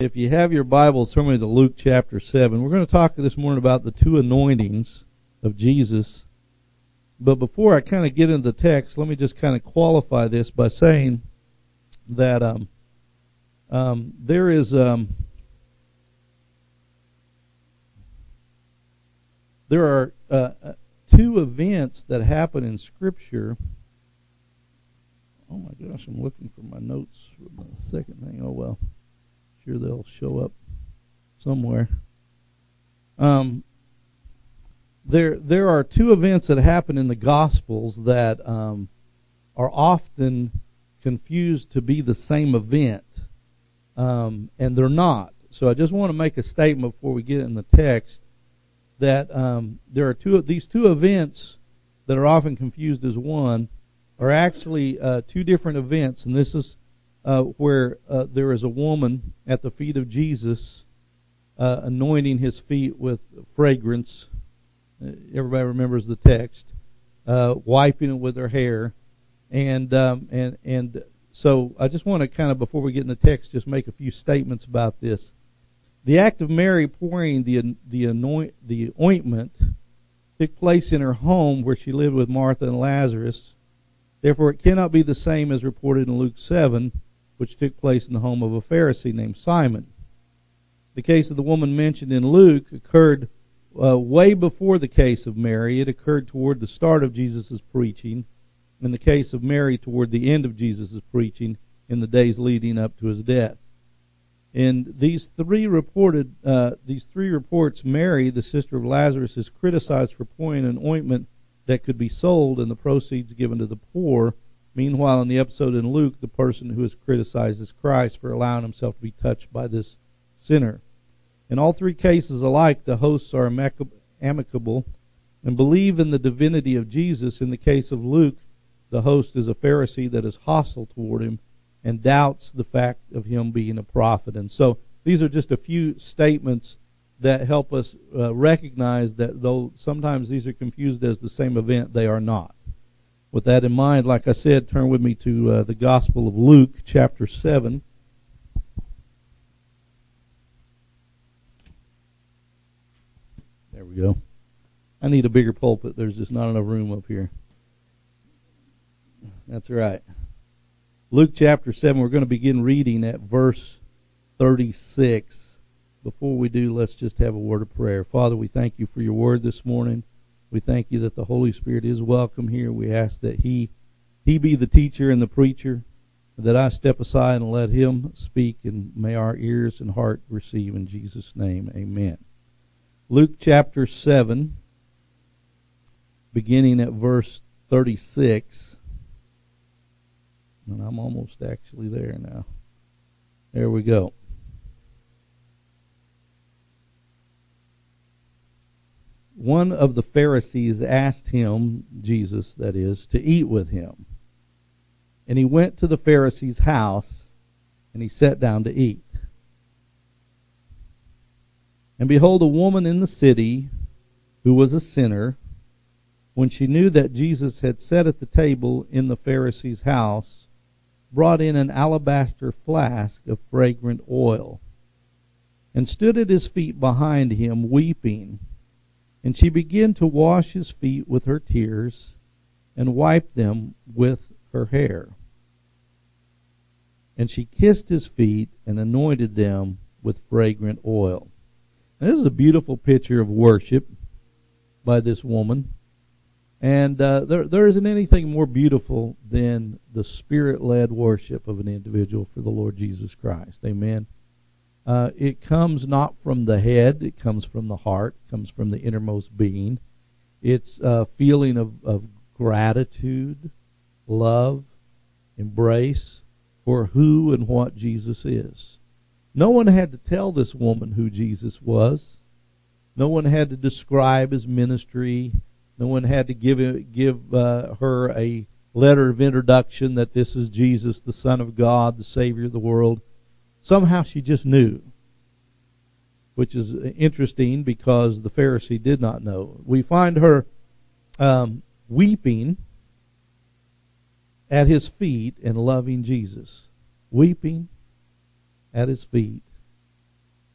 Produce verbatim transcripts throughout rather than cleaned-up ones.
If you have your Bibles, turn me to Luke chapter seven. We're going to talk this morning about the two anointings of Jesus. But before I kind of get into the text, let me just kind of qualify this by saying that um, um, there is um, there are uh, two events that happen in Scripture. Oh my gosh, I'm looking for my notes for the second thing. Oh well. Sure they'll show up somewhere. Um, there, there are two events that happen in the Gospels that um, are often confused to be the same event, um, and they're not. So I just want to make a statement before we get in the text that um, there are two of these two events that are often confused as one are actually uh, two different events, and this is. Uh, where uh, there is a woman at the feet of Jesus uh, anointing his feet with fragrance. Uh, everybody remembers the text. Uh, wiping it with her hair. And, um, and, and so I just want to kind of, before we get in the text, just make a few statements about this. The act of Mary pouring the, the, anoint, the ointment took place in her home where she lived with Martha and Lazarus. Therefore, it cannot be the same as reported in Luke seven, which took place in the home of a Pharisee named Simon. The case of the woman mentioned in Luke occurred uh, way before the case of Mary. It occurred toward the start of Jesus' preaching, and the case of Mary toward the end of Jesus' preaching in the days leading up to his death. In these three reported, uh, these three reports, Mary, the sister of Lazarus, is criticized for pouring an ointment that could be sold and the proceeds given to the poor. Meanwhile, in the episode in Luke, the person who is criticized is Christ for allowing himself to be touched by this sinner. In all three cases alike, the hosts are amicable and believe in the divinity of Jesus. In the case of Luke, the host is a Pharisee that is hostile toward him and doubts the fact of him being a prophet. And so these are just a few statements that help us uh, recognize that though sometimes these are confused as the same event, they are not. With that in mind, like I said, turn with me to uh, the Gospel of Luke, chapter seven. There we go. I need a bigger pulpit. There's just not enough room up here. That's right. Luke chapter seven, we're going to begin reading at verse thirty-six. Before we do, let's just have a word of prayer. Father, we thank you for your word this morning. We thank you that the Holy Spirit is welcome here. We ask that He He be the teacher and the preacher, that I step aside and let Him speak, and may our ears and heart receive in Jesus' name. Amen. Luke chapter seven, beginning at verse thirty-six. And I'm almost actually there now. There we go. One of the Pharisees asked him, Jesus that is, to eat with him. And he went to the Pharisee's house, and he sat down to eat. And behold, a woman in the city, who was a sinner, when she knew that Jesus had sat at the table in the Pharisee's house, brought in an alabaster flask of fragrant oil, and stood at his feet behind him, weeping. And she began to wash his feet with her tears, and wiped them with her hair. And she kissed his feet, and anointed them with fragrant oil. Now, this is a beautiful picture of worship by this woman. And uh, there, there isn't anything more beautiful than the Spirit-led worship of an individual for the Lord Jesus Christ. Amen. Uh, it comes not from the head, it comes from the heart, it comes from the innermost being. It's a feeling of, of gratitude, love, embrace for who and what Jesus is. No one had to tell this woman who Jesus was. No one had to describe his ministry. No one had to give, give uh, her a letter of introduction that this is Jesus, the Son of God, the Savior of the world. Somehow she just knew, which is interesting because the Pharisee did not know. We find her um, weeping at his feet and loving Jesus. Weeping at his feet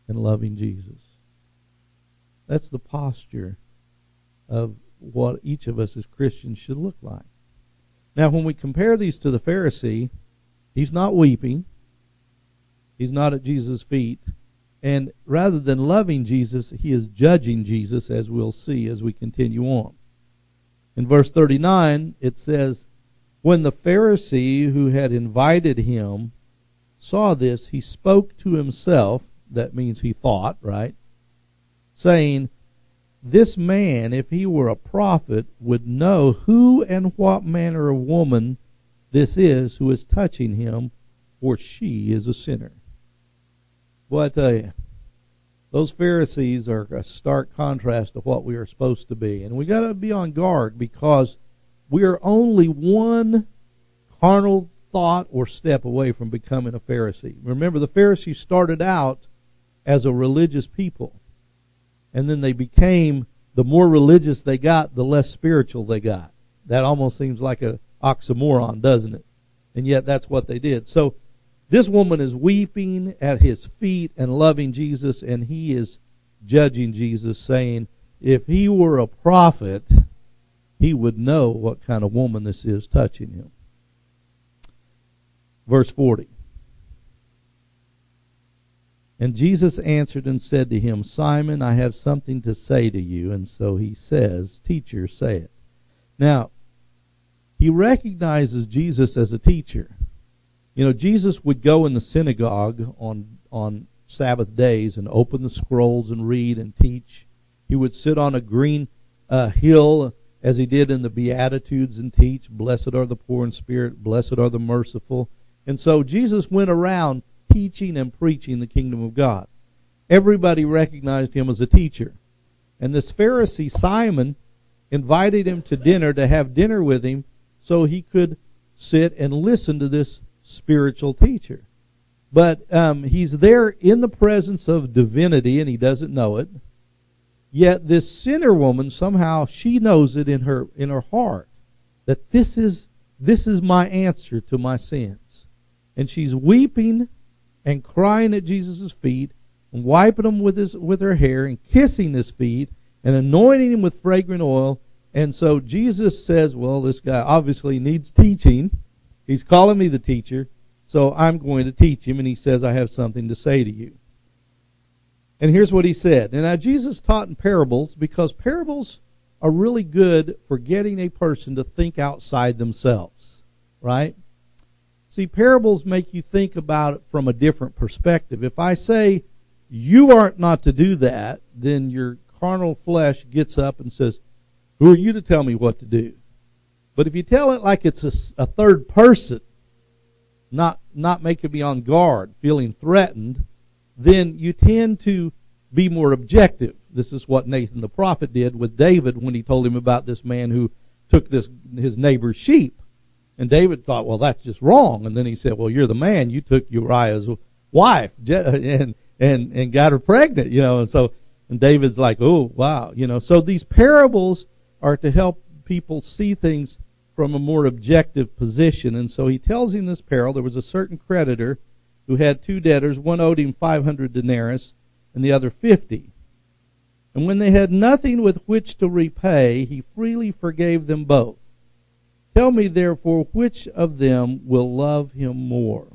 and loving Jesus. That's the posture of what each of us as Christians should look like. Now, when we compare these to the Pharisee, he's not weeping. He's not at Jesus' feet. And rather than loving Jesus, he is judging Jesus, as we'll see as we continue on. In verse thirty-nine, it says, when the Pharisee who had invited him saw this, he spoke to himself, that means he thought, right? Saying, this man, if he were a prophet, would know who and what manner of woman this is who is touching him, for she is a sinner. Boy, I tell you, those Pharisees are a stark contrast to what we are supposed to be. And we got to be on guard, because we are only one carnal thought or step away from becoming a Pharisee. Remember, the Pharisees started out as a religious people. And then they became, the more religious they got, the less spiritual they got. That almost seems like an oxymoron, doesn't it? And yet that's what they did. So this woman is weeping at his feet and loving Jesus, and he is judging Jesus, saying, if he were a prophet, he would know what kind of woman this is touching him. Verse forty. And Jesus answered and said to him, Simon, I have something to say to you. And so he says, Teacher, say it. Now, he recognizes Jesus as a teacher. You know, Jesus would go in the synagogue on, on Sabbath days and open the scrolls and read and teach. He would sit on a green uh, hill, as he did in the Beatitudes, and teach, blessed are the poor in spirit, blessed are the merciful. And so Jesus went around teaching and preaching the kingdom of God. Everybody recognized him as a teacher. And this Pharisee, Simon, invited him to dinner, to have dinner with him, so he could sit and listen to this spiritual teacher. But um, he's there in the presence of divinity, and he doesn't know it. Yet this sinner woman, somehow she knows it in her in her heart, that this is this is my answer to my sins. And she's weeping and crying at Jesus' feet, and wiping them with his with her hair, and kissing his feet, and anointing him with fragrant oil. And so Jesus says, well, this guy obviously needs teaching. He's calling me the teacher, so I'm going to teach him. And he says, I have something to say to you. And here's what he said. And now Jesus taught in parables, because parables are really good for getting a person to think outside themselves, right? See, parables make you think about it from a different perspective. If I say, you aren't not to do that, then your carnal flesh gets up and says, who are you to tell me what to do? But if you tell it like it's a, a third person, not, not making me on guard, feeling threatened, then you tend to be more objective. This is what Nathan the prophet did with David when he told him about this man who took this his neighbor's sheep. And David thought, well, that's just wrong. And then he said, well, you're the man. You took Uriah's wife and and and got her pregnant, you know. And so, and David's like, oh, wow, you know. So these parables are to help people see things from a more objective position. And so he tells him this parable. There was a certain creditor who had two debtors. One owed him five hundred denarii and the other fifty. And when they had nothing with which to repay, he freely forgave them both. Tell me, therefore, which of them will love him more?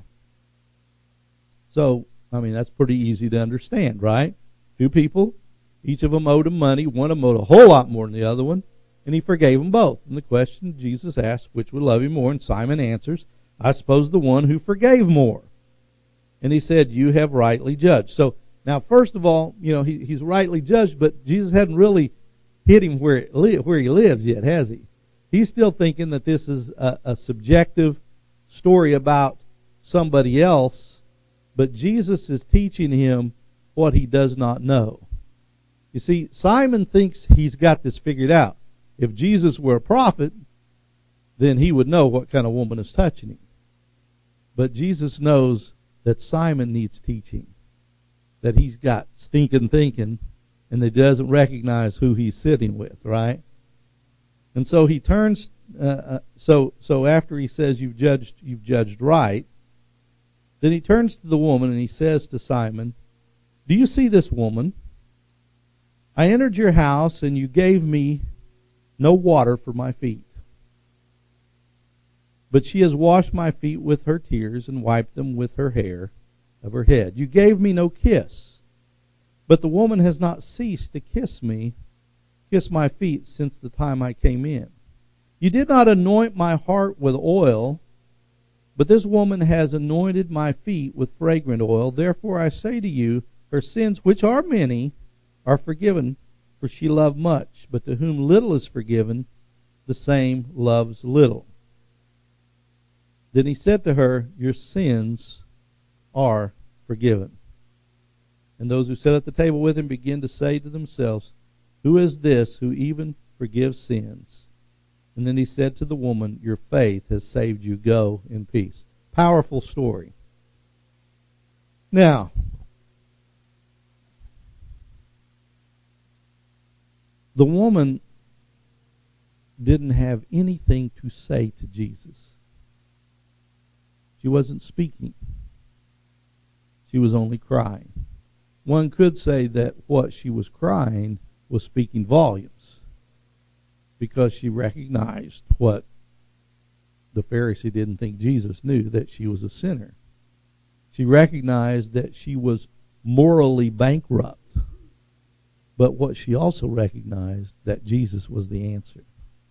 So, I mean, that's pretty easy to understand, right? Two people, each of them owed him money. One of them owed a whole lot more than the other one, and he forgave them both. And the question Jesus asked, which would love him more? And Simon answers, I suppose the one who forgave more. And he said, you have rightly judged. So, now, first of all, you know, he, he's rightly judged, but Jesus hadn't really hit him where, it li- where he lives yet, has he? He's still thinking that this is a, a subjective story about somebody else, but Jesus is teaching him what he does not know. You see, Simon thinks he's got this figured out. If Jesus were a prophet, then he would know what kind of woman is touching him. But Jesus knows that Simon needs teaching, that he's got stinking thinking, and that he doesn't recognize who he's sitting with, right? And so he turns. Uh, uh, so so after he says you've judged you've judged right, then he turns to the woman and he says to Simon, Do you see this woman? I entered your house, and you gave me no water for my feet. But she has washed my feet with her tears and wiped them with her hair of her head. You gave me no kiss, but the woman has not ceased to kiss me, kiss my feet since the time I came in. You did not anoint my heart with oil, but this woman has anointed my feet with fragrant oil. Therefore I say to you, her sins, which are many, are forgiven, for she loved much. But to whom little is forgiven, the same loves little. Then he said to her, your sins are forgiven. And those who sat at the table with him began to say to themselves, who is this who even forgives sins? And then he said to the woman, your faith has saved you. Go in peace. Powerful story. Now, the woman didn't have anything to say to Jesus. She wasn't speaking. She was only crying. One could say that what she was crying was speaking volumes, because she recognized what the Pharisee didn't think Jesus knew, that she was a sinner. She recognized that she was morally bankrupt, but what she also recognized, that Jesus was the answer.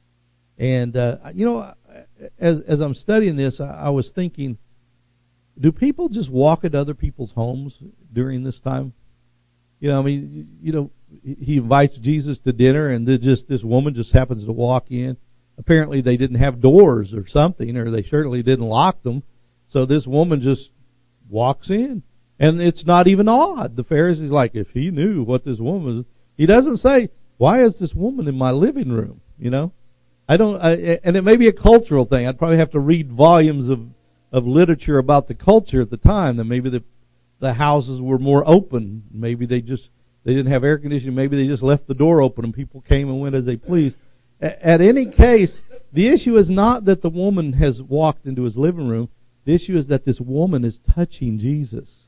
And, uh, you know, as as I'm studying this, I, I was thinking, do people just walk into other people's homes during this time? You know, I mean, you know, he invites Jesus to dinner, and just this woman just happens to walk in. Apparently they didn't have doors or something, or they certainly didn't lock them. So this woman just walks in. And it's not even odd. The Pharisee's like, if he knew what this woman was, he doesn't say, why is this woman in my living room? You know? I don't, I, and it may be a cultural thing. I'd probably have to read volumes of, of literature about the culture at the time. That maybe the the houses were more open. Maybe they just they didn't have air conditioning. Maybe they just left the door open and people came and went as they pleased. A, at any case, the issue is not that the woman has walked into his living room. The issue is that this woman is touching Jesus.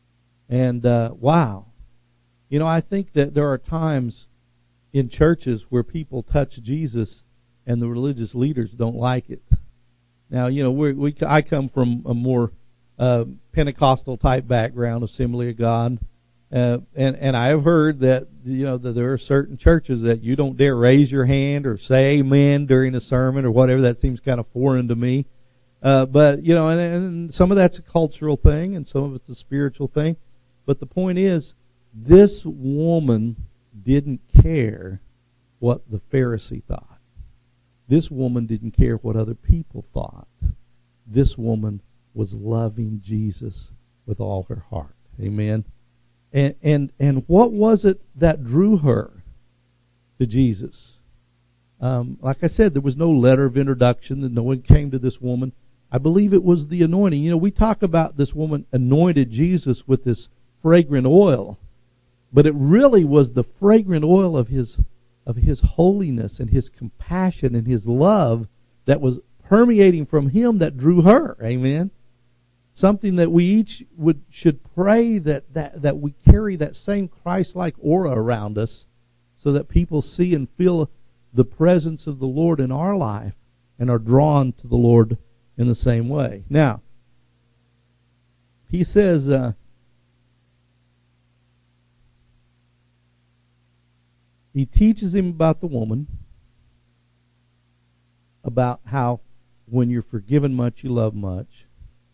And uh, wow, you know, I think that there are times in churches where people touch Jesus and the religious leaders don't like it. Now, you know, we we I come from a more uh, Pentecostal type background, Assembly of God, uh, and and I have heard that you know that there are certain churches that you don't dare raise your hand or say amen during a sermon or whatever. That seems kind of foreign to me. Uh, but you know, and, and some of that's a cultural thing, and some of it's a spiritual thing. But the point is, this woman didn't care what the Pharisee thought. This woman didn't care what other people thought. This woman was loving Jesus with all her heart. Amen. And and and what was it that drew her to Jesus? Um, like I said, there was no letter of introduction, that no one came to this woman. I believe it was the anointing. You know, we talk about this woman anointed Jesus with this fragrant oil, but it really was the fragrant oil of his of his holiness and his compassion and his love that was permeating from him that drew her. Amen. Something that we each would should pray that that, that we carry that same Christ-like aura around us, so that people see and feel the presence of the Lord in our life and are drawn to the Lord in the same way. Now, he says, uh, he teaches him about the woman, about how when you're forgiven much, you love much.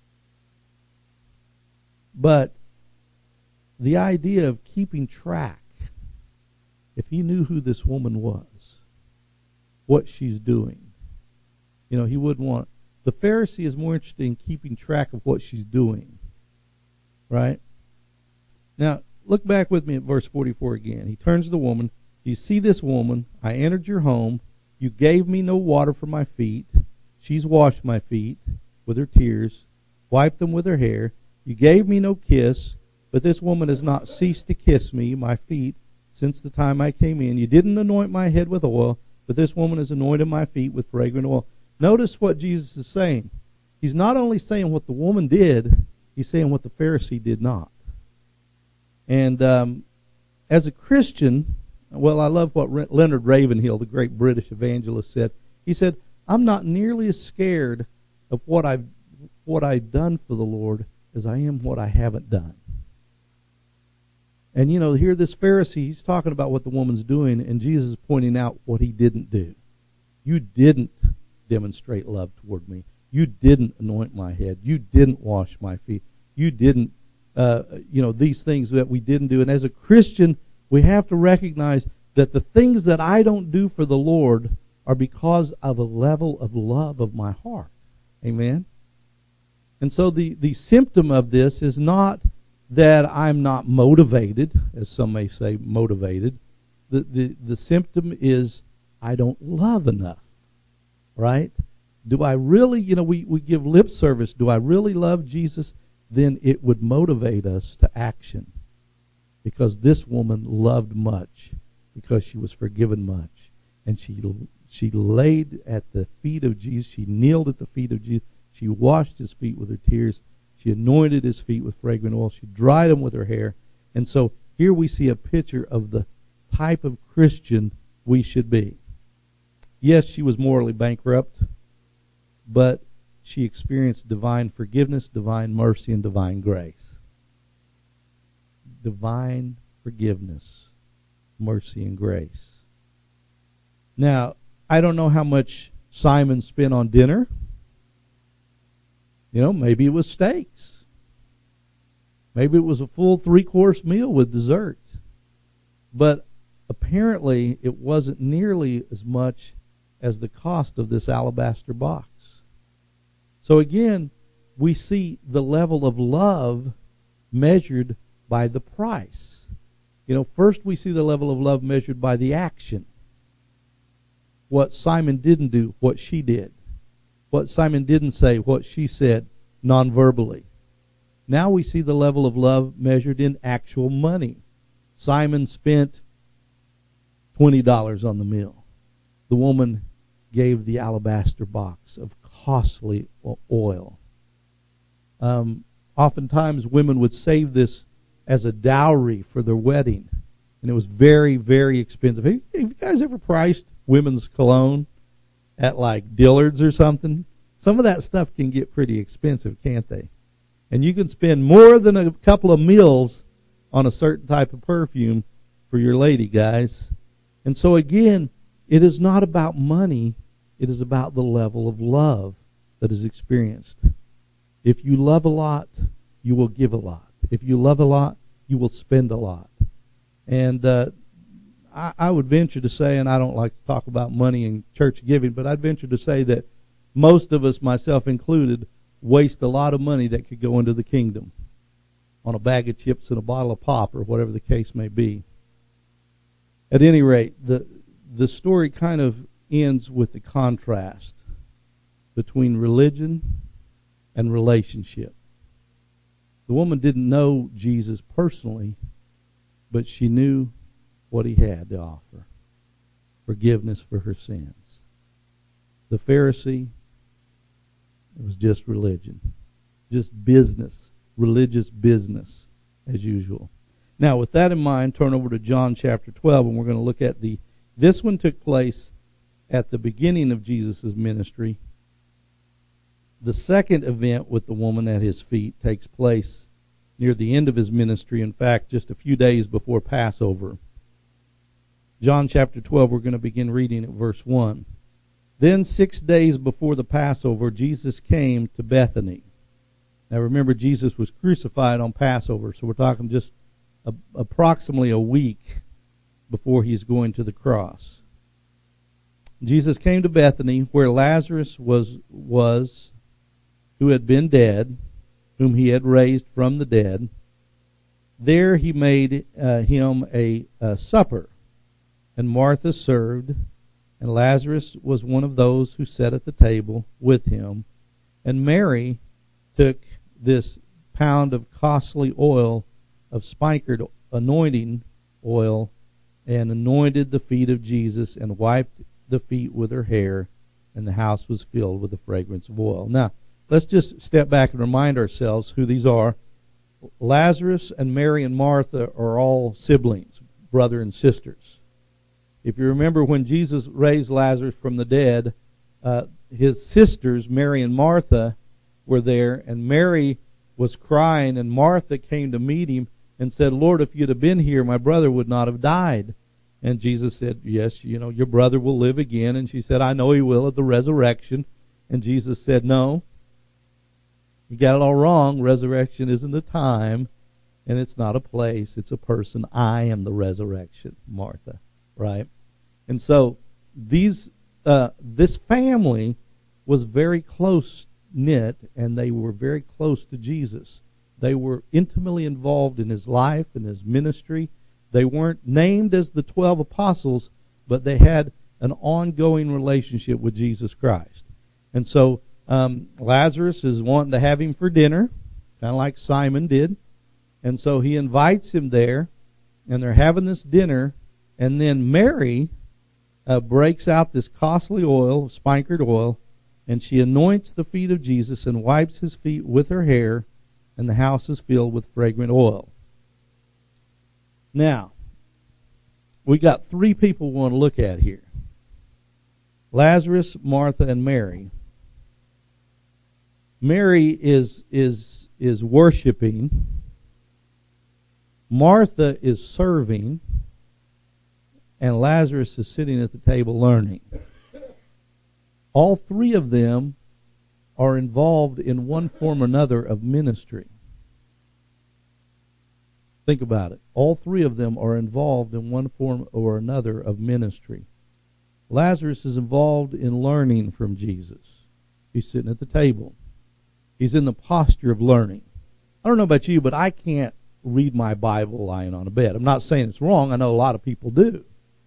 But the idea of keeping track, if he knew who this woman was, what she's doing, you know, he wouldn't want. The Pharisee is more interested in keeping track of what she's doing. Right? Now, look back with me at verse forty-four again. He turns to the woman. You see this woman, I entered your home. You gave me no water for my feet. She's washed my feet with her tears, wiped them with her hair. You gave me no kiss, but this woman has not ceased to kiss me, my feet, since the time I came in. You didn't anoint my head with oil, but this woman has anointed my feet with fragrant oil. Notice what Jesus is saying. He's not only saying what the woman did, he's saying what the Pharisee did not. And um, as a Christian, well, I love what Leonard Ravenhill, the great British evangelist, said. He said, I'm not nearly as scared of what I've what I've done for the Lord as I am what I haven't done. And, you know, here this Pharisee, he's talking about what the woman's doing, and Jesus is pointing out what he didn't do. You didn't demonstrate love toward me. You didn't anoint my head. You didn't wash my feet. You didn't, uh, you know, these things that we didn't do. And as a Christian, we have to recognize that the things that I don't do for the Lord are because of a level of love of my heart. Amen? And so the, the symptom of this is not that I'm not motivated, as some may say, motivated. The, the, the symptom is I don't love enough, right? Do I really, you know, we, we give lip service. Do I really love Jesus? Then it would motivate us to action. Because this woman loved much, because she was forgiven much. And she she laid at the feet of Jesus. She kneeled at the feet of Jesus. She washed his feet with her tears. She anointed his feet with fragrant oil. She dried them with her hair. And so here we see a picture of the type of Christian we should be. Yes, she was morally bankrupt, but she experienced divine forgiveness, divine mercy, and divine grace. Divine forgiveness, mercy, and grace. Now, I don't know how much Simon spent on dinner. You know, maybe it was steaks. Maybe it was a full three-course meal with dessert. But apparently it wasn't nearly as much as the cost of this alabaster box. So again, we see the level of love measured by the price. You know, first we see the level of love measured by the action. What Simon didn't do, what she did. What Simon didn't say, what she said, non-verbally. Now we see the level of love measured in actual money. Simon spent twenty dollars on the meal. The woman gave the alabaster box of costly oil. Um, oftentimes women would save this as a dowry for their wedding. And it was very, very expensive. Have you, have you guys ever priced women's cologne at like Dillard's or something? Some of that stuff can get pretty expensive, can't they? And you can spend more than a couple of meals on a certain type of perfume for your lady, guys. And so again, it is not about money. It is about the level of love that is experienced. If you love a lot, you will give a lot. If you love a lot, you will spend a lot. And uh, I, I would venture to say, and I don't like to talk about money and church giving, but I'd venture to say that most of us, myself included, waste a lot of money that could go into the kingdom on a bag of chips and a bottle of pop or whatever the case may be. At any rate, the the story kind of ends with the contrast between religion and relationship. The woman didn't know Jesus personally, but she knew what he had to offer. Forgiveness for her sins. The Pharisee, it was just religion. Just business. Religious business, as usual. Now, with that in mind, turn over to John chapter twelve, and we're going to look at the, this one took place at the beginning of Jesus' ministry. The second event with the woman at his feet takes place near the end of his ministry. In fact, just a few days before Passover. John chapter twelve, we're going to begin reading at verse one. Then six days before the Passover, Jesus came to Bethany. Now remember, Jesus was crucified on Passover, so we're talking just a, approximately a week before he's going to the cross. Jesus came to Bethany, where Lazarus was, was who had been dead, whom he had raised from the dead. There he made uh, him a, a supper, and Martha served, and Lazarus was one of those who sat at the table with him. And Mary took this pound of costly oil, of spikenard anointing oil, and anointed the feet of Jesus, and wiped the feet with her hair, and the house was filled with the fragrance of oil. Now, let's just step back and remind ourselves who these are. Lazarus and Mary and Martha are all siblings, brother and sisters. If you remember when Jesus raised Lazarus from the dead, uh, his sisters, Mary and Martha, were there, and Mary was crying, and Martha came to meet him and said, Lord, if you'd have been here, my brother would not have died. And Jesus said, yes, you know, your brother will live again. And she said, I know he will at the resurrection. And Jesus said, no, you got it all wrong. Resurrection isn't a time, and it's not a place. It's a person. I am the resurrection, Martha, right? And so these uh, this family was very close-knit, and they were very close to Jesus. They were intimately involved in his life and his ministry. They weren't named as the twelve apostles, but they had an ongoing relationship with Jesus Christ. And so um, Lazarus is wanting to have him for dinner, kind of like Simon did. And so he invites him there, and they're having this dinner. And then Mary uh, breaks out this costly oil, spikenard oil, and she anoints the feet of Jesus and wipes his feet with her hair, and the house is filled with fragrant oil. Now, we got three people we want to look at here. Lazarus, Martha, and Mary. Mary is is is worshiping. Martha is serving. And Lazarus is sitting at the table learning. All three of them are involved in one form or another of ministry. Think about it. All three of them are involved in one form or another of ministry. Lazarus is involved in learning from Jesus. He's sitting at the table. He's in the posture of learning. I don't know about you, but I can't read my Bible lying on a bed. I'm not saying it's wrong. I know a lot of people do.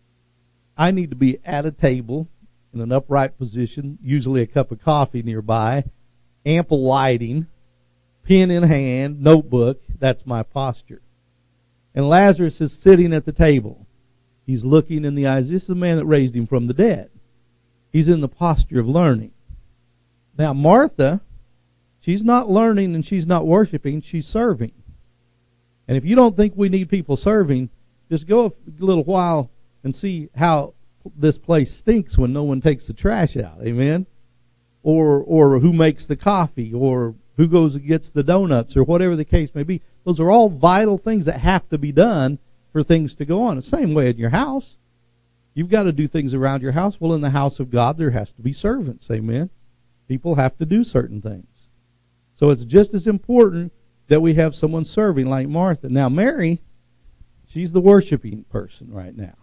I need to be at a table in an upright position, usually a cup of coffee nearby, ample lighting, pen in hand, notebook. That's my posture. And Lazarus is sitting at the table. He's looking in the eyes. This is the man that raised him from the dead. He's in the posture of learning. Now, Martha, she's not learning and she's not worshiping. She's serving. And if you don't think we need people serving, just go a little while and see how this place stinks when no one takes the trash out. Amen? Or or who makes the coffee, or who goes and gets the donuts, or whatever the case may be. Those are all vital things that have to be done for things to go on. The same way in your house. You've got to do things around your house. Well, in the house of God, there has to be servants. Amen? People have to do certain things. So it's just as important that we have someone serving like Martha. Now, Mary, she's the worshiping person right now.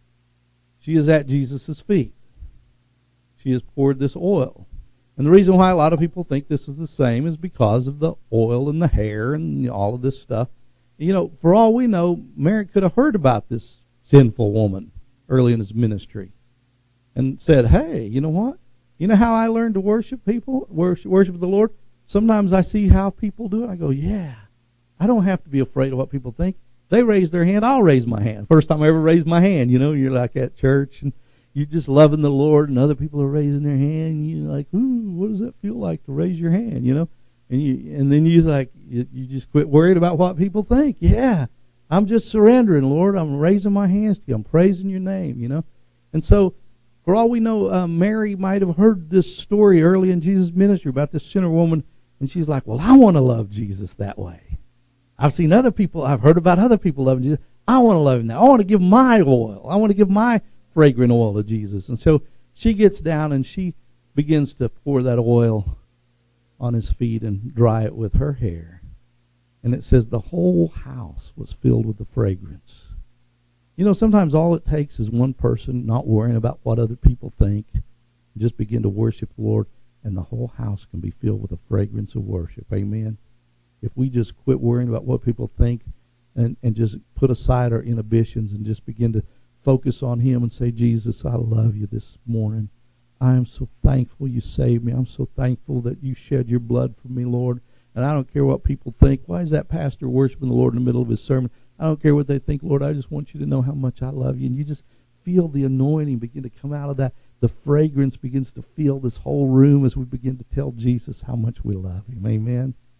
She is at Jesus' feet. She has poured this oil. And the reason why a lot of people think this is the same is because of the oil and the hair and all of this stuff. You know, for all we know, Mary could have heard about this sinful woman early in his ministry and said, hey, you know what? You know how I learned to worship people, worship, worship the Lord? Sometimes I see how people do it. I go, yeah, I don't have to be afraid of what people think. They raise their hand, I'll raise my hand. First time I ever raised my hand, you know, you're like at church and you're just loving the Lord, and other people are raising their hand, and you're like, ooh, what does that feel like to raise your hand, you know? And you, and then you like, you, you just quit worried about what people think. Yeah, I'm just surrendering, Lord. I'm raising my hands to you. I'm praising your name, you know? And so, for all we know, uh, Mary might have heard this story early in Jesus' ministry about this sinner woman, and she's like, well, I want to love Jesus that way. I've seen other people, I've heard about other people loving Jesus. I want to love him that. I want to give my oil. I want to give my fragrant oil to Jesus. And so she gets down and she begins to pour that oil on his feet and dry it with her hair. And it says the whole house was filled with the fragrance. You know, sometimes all it takes is one person not worrying about what other people think. Just begin to worship the Lord, and the whole house can be filled with the fragrance of worship. Amen? If we just quit worrying about what people think and, and just put aside our inhibitions and just begin to focus on him and say, Jesus, I love you this morning. I am so thankful you saved me. I'm so thankful that you shed your blood for me, Lord. And I don't care what people think. Why is that pastor worshiping the Lord in the middle of his sermon? I don't care what they think, Lord. I just want you to know how much I love you. And you just feel the anointing begin to come out of that. The fragrance begins to fill this whole room as we begin to tell Jesus how much we love him. Amen.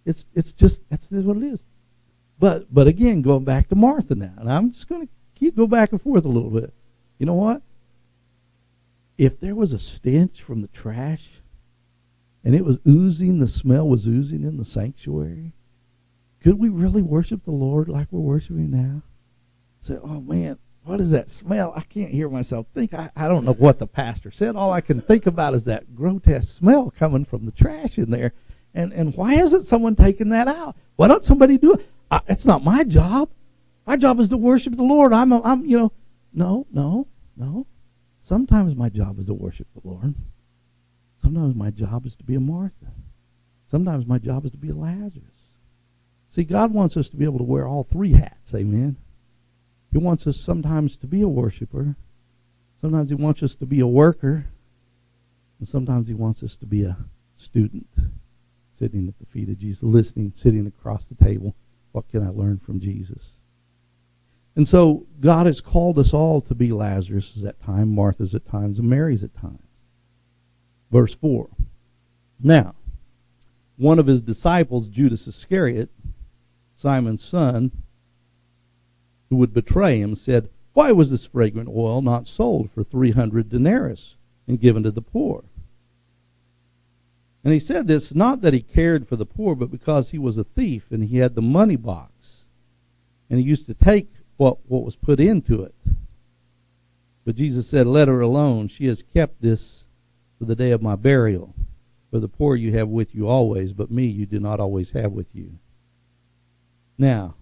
It's it's just that's what it is. But but again, going back to Martha now, and I'm just going to keep go back and forth a little bit. You know what? If there was a stench from the trash, and it was oozing, the smell was oozing in the sanctuary, could we really worship the Lord like we're worshiping now? Say, oh man, what is that smell? I can't hear myself think. I, I don't know what the pastor said. All I can think about is that grotesque smell coming from the trash in there. And and why isn't someone taking that out? Why don't somebody do it? I, it's not my job. My job is to worship the Lord. I'm, a, I'm, you know, no, no, no. Sometimes my job is to worship the Lord. Sometimes my job is to be a Martha. Sometimes my job is to be a Lazarus. See, God wants us to be able to wear all three hats, amen? He wants us sometimes to be a worshiper. Sometimes he wants us to be a worker. And sometimes he wants us to be a student, sitting at the feet of Jesus, listening, sitting across the table. What can I learn from Jesus? And so God has called us all to be Lazarus at times, Martha's at times, and Mary's at times. Verse four. Now, one of his disciples, Judas Iscariot, Simon's son, who would betray him, said, why was this fragrant oil not sold for three hundred denarii and given to the poor? And he said this not that he cared for the poor, but because he was a thief and he had the money box. And he used to take what, what was put into it. But Jesus said, let her alone. She has kept this for the day of my burial. For the poor you have with you always, but me you do not always have with you. Now,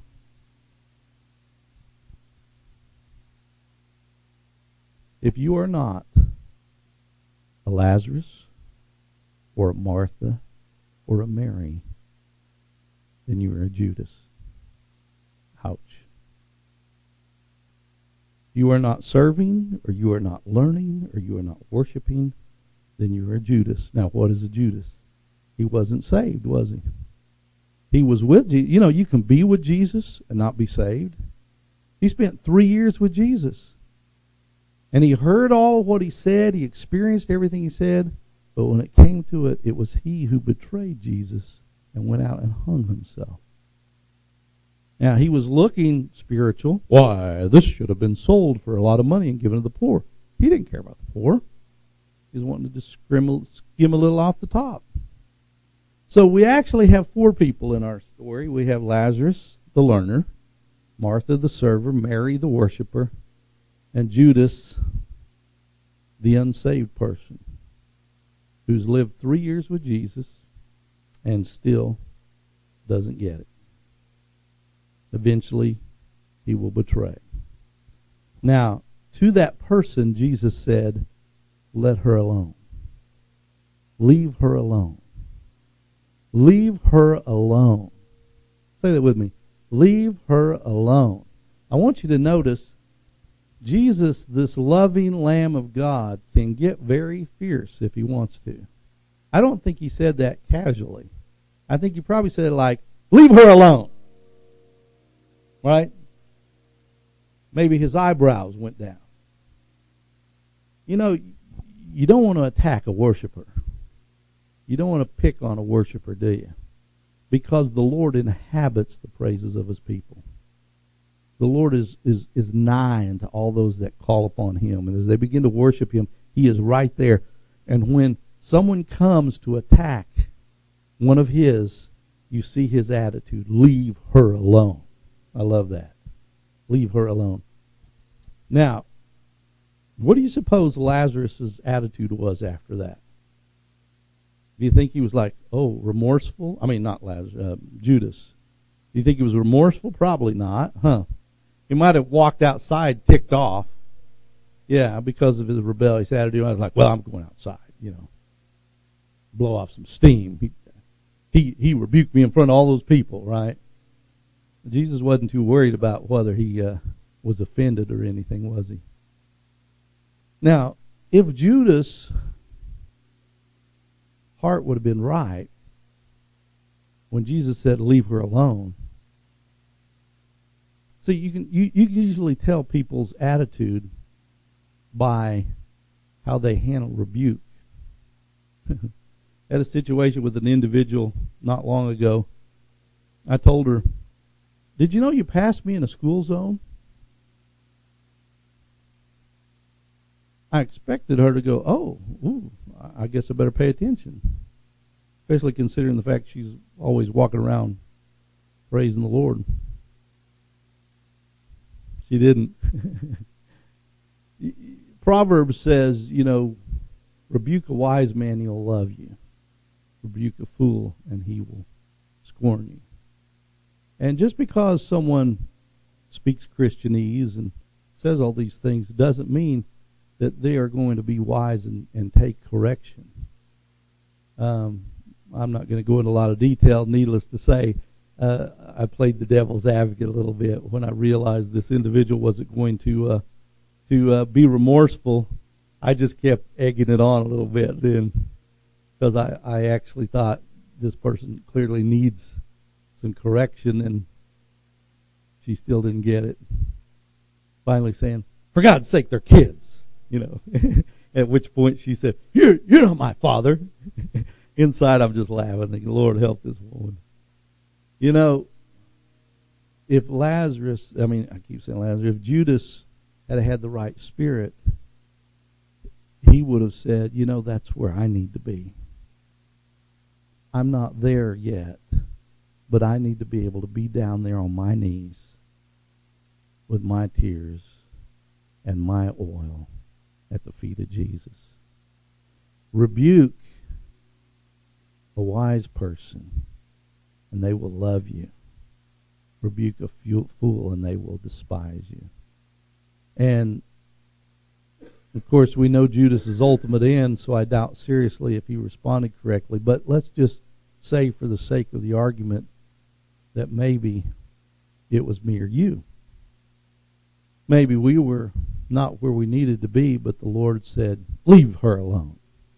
if you are not a Lazarus or a Martha or a Mary, then you are a Judas. Ouch. You are not serving, or you are not learning, or you are not worshiping, then you are a Judas. Now, what is a Judas? He wasn't saved, was he? He was with Jesus. You know, you can be with Jesus and not be saved. He spent three years with Jesus. And he heard all of what he said. He experienced everything he said. But when it came to it, it was he who betrayed Jesus and went out and hung himself. Now, he was looking spiritual. Why, this should have been sold for a lot of money and given to the poor. He didn't care about the poor. He was wanting to just skim, skim a little off the top. So we actually have four people in our story. We have Lazarus, the learner, Martha, the server, Mary, the worshiper, and Judas, the unsaved person, who's lived three years with Jesus and still doesn't get it. Eventually, he will betray. Now, to that person, Jesus said, let her alone. Leave her alone. Leave her alone. Say that with me. Leave her alone. I want you to notice, Jesus, this loving Lamb of God, can get very fierce if he wants to. I don't think he said that casually. I think he probably said it like, leave her alone. Right? Maybe his eyebrows went down. You know, you don't want to attack a worshiper. You don't want to pick on a worshiper, do you? Because the Lord inhabits the praises of his people. The Lord is, is, is nigh unto all those that call upon him. And as they begin to worship him, he is right there. And when someone comes to attack one of his, you see his attitude. Leave her alone. I love that. Leave her alone. Now, what do you suppose Lazarus' attitude was after that? Do you think he was like, oh, remorseful? I mean, not Lazarus, uh, Judas. Do you think he was remorseful? Probably not. Huh. He might have walked outside ticked off. Yeah, because of his rebellious attitude. I was like, well, I'm going outside, you know. Blow off some steam. He, he, he rebuked me in front of all those people, right? Jesus wasn't too worried about whether he uh, was offended or anything, was he? Now, if Judas' heart would have been right when Jesus said, leave her alone. See, you can you, you can usually tell people's attitude by how they handle rebuke. Had a situation with an individual not long ago I told her, did you know you passed me in a school zone? I expected her to go, oh, ooh, I guess I better pay attention. Especially considering the fact she's always walking around praising the Lord. She didn't. Proverbs says, you know, rebuke a wise man, he'll love you. Rebuke a fool, and he will scorn you. And just because someone speaks Christianese and says all these things doesn't mean that they are going to be wise and, and take correction. Um, I'm not going to go into a lot of detail. Needless to say, uh, I played the devil's advocate a little bit when I realized this individual wasn't going to uh, to uh, be remorseful. I just kept egging it on a little bit then, because I, I actually thought this person clearly needs some correction, and she still didn't get it. Finally saying, for God's sake, they're kids, you know. At which point she said, you're, you're not my father. Inside I'm just laughing, thinking, Lord, help this woman. You know, if Lazarus, I mean, I keep saying Lazarus, if Judas had had the right spirit, he would have said, you know, that's where I need to be. I'm not there yet, but I need to be able to be down there on my knees with my tears and my oil at the feet of Jesus. Rebuke a wise person, and they will love you. Rebuke a fool, and they will despise you. And, of course, we know Judas's ultimate end, so I doubt seriously if he responded correctly. But let's just say, for the sake of the argument, that maybe it was me or you. Maybe we were not where we needed to be, but the Lord said, leave her alone.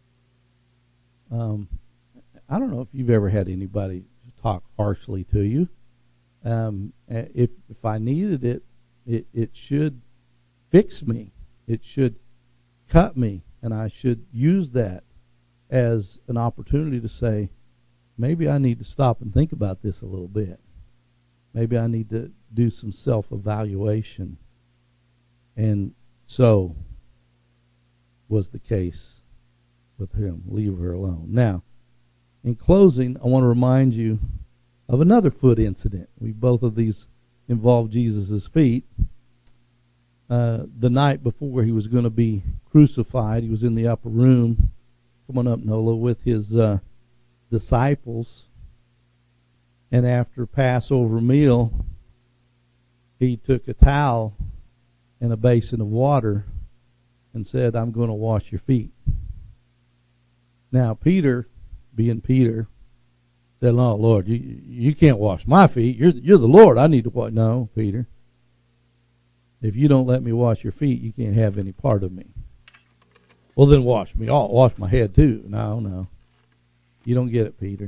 Um, I don't know if you've ever had anybody talk harshly to you. Um, if if I needed it, it, it should fix me. It should cut me, and I should use that as an opportunity to say, maybe I need to stop and think about this a little bit. Maybe I need to do some self-evaluation. And so was the case with him. Leave her alone. Now, in closing, I want to remind you of another foot incident. We both of these involved Jesus' feet. Uh, the night before he was going to be crucified, he was in the upper room. Come on up, Nola, with his uh, disciples. And after Passover meal, he took a towel and a basin of water and said, I'm going to wash your feet. Now, Peter, being Peter, said, no, Lord, you you can't wash my feet. You're, you're the Lord. I need to wash. No, Peter. If you don't let me wash your feet, you can't have any part of me. Well, then wash me all. Wash my head too. No, no. You don't get it, Peter.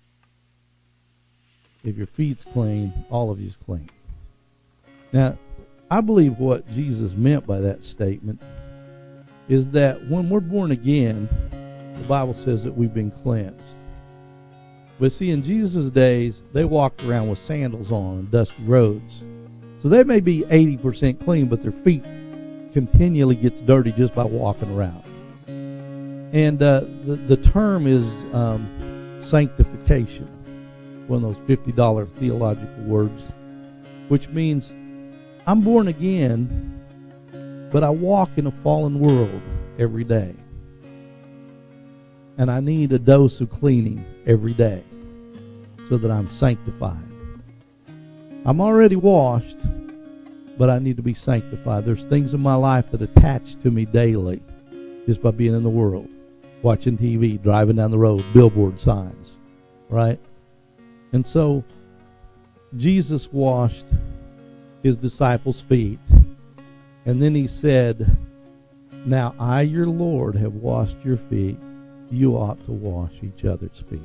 If your feet's clean, all of you's clean. Now, I believe what Jesus meant by that statement is that when we're born again, the Bible says that we've been cleansed. But see, in Jesus' days, they walked around with sandals on and dusty roads. So they may be eighty percent clean, but their feet continually gets dirty just by walking around. And uh, the, the term is um, sanctification, one of those fifty dollar theological words, which means I'm born again, but I walk in a fallen world every day. And I need a dose of cleaning every day so that I'm sanctified. I'm already washed, but I need to be sanctified. There's things in my life that attach to me daily just by being in the world, watching T V, driving down the road, billboard signs, right? And so Jesus washed his disciples' feet, and then he said, now I, your Lord, have washed your feet. You ought to wash each other's feet.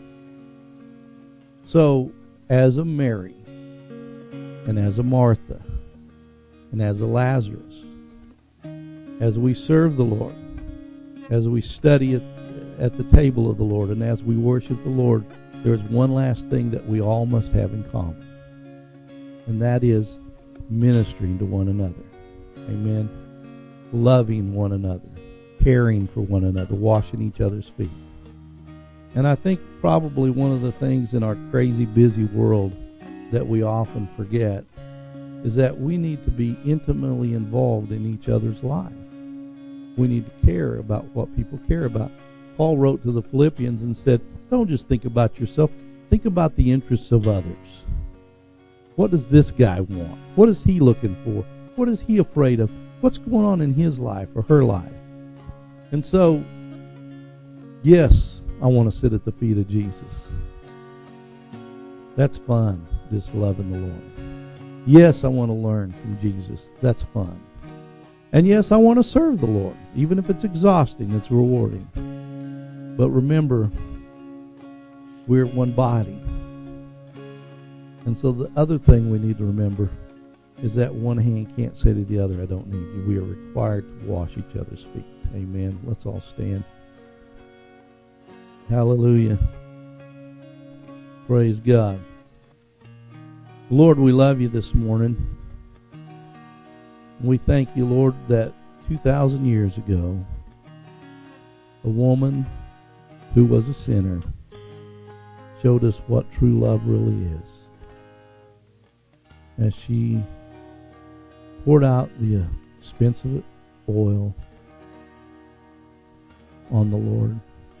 So, as a Mary, and as a Martha, and as a Lazarus, as we serve the Lord, as we study at, at the table of the Lord, and as we worship the Lord There's one last thing that we all must have in common, and that is ministering to one another. Amen. Loving one another, caring for one another, washing each other's feet. And I think probably one of the things in our crazy busy world that we often forget is that we need to be intimately involved in each other's lives. We need to care about what people care about. Paul wrote to the Philippians and said, don't just think about yourself, think about the interests of others. What does this guy want? What is he looking for? What is he afraid of? What's going on in his life or her life? And so, yes, I want to sit at the feet of Jesus. That's fun, just loving the Lord. Yes, I want to learn from Jesus. That's fun. And yes, I want to serve the Lord. Even if it's exhausting, it's rewarding. But remember, we're one body. And so the other thing we need to remember is that one hand can't say to the other, I don't need you. We are required to wash each other's feet. Amen. Let's all stand. Hallelujah. Praise God. Lord, we love you this morning. We thank you, Lord, that two thousand years ago, a woman who was a sinner showed us what true love really is. As she poured out the expensive oil on the Lord,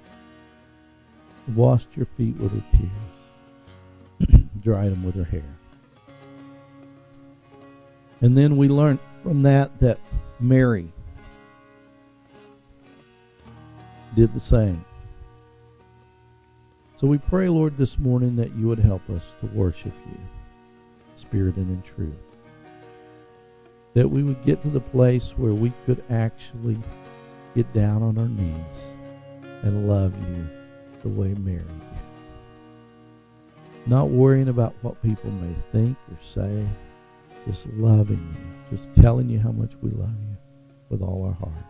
washed your feet with her tears, dried them with her hair. And then we learned from that that Mary did the same. So we pray, Lord, this morning that you would help us to worship you, spirit and in truth. That we would get to the place where we could actually get down on our knees and love you the way Mary did. Not worrying about what people may think or say, just loving you, just telling you how much we love you with all our heart.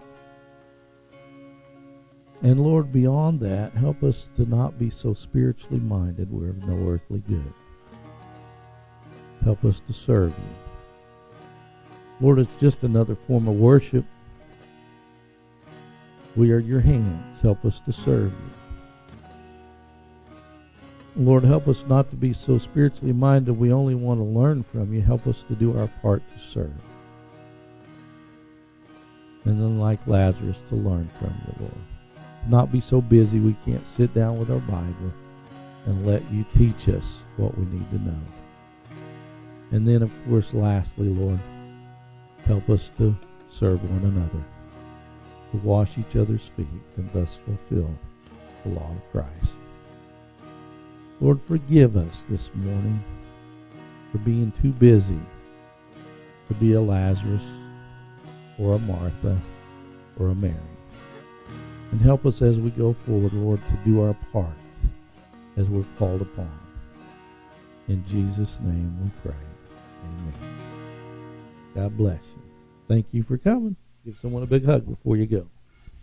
And Lord, beyond that, help us to not be so spiritually minded we're of no earthly good. Help us to serve you. Lord, it's just another form of worship. We are your hands. Help us to serve you. Lord, help us not to be so spiritually minded we only want to learn from you. Help us to do our part to serve. And then, like Lazarus, to learn from you, Lord. Not be so busy we can't sit down with our Bible and let you teach us what we need to know. And then, of course, lastly, Lord, help us to serve one another, to wash each other's feet, and thus fulfill the law of Christ. Lord, forgive us this morning for being too busy to be a Lazarus or a Martha or a Mary. And help us as we go forward, Lord, to do our part as we're called upon. In Jesus' name we pray. Amen. God bless you. Thank you for coming. Give someone a big hug before you go.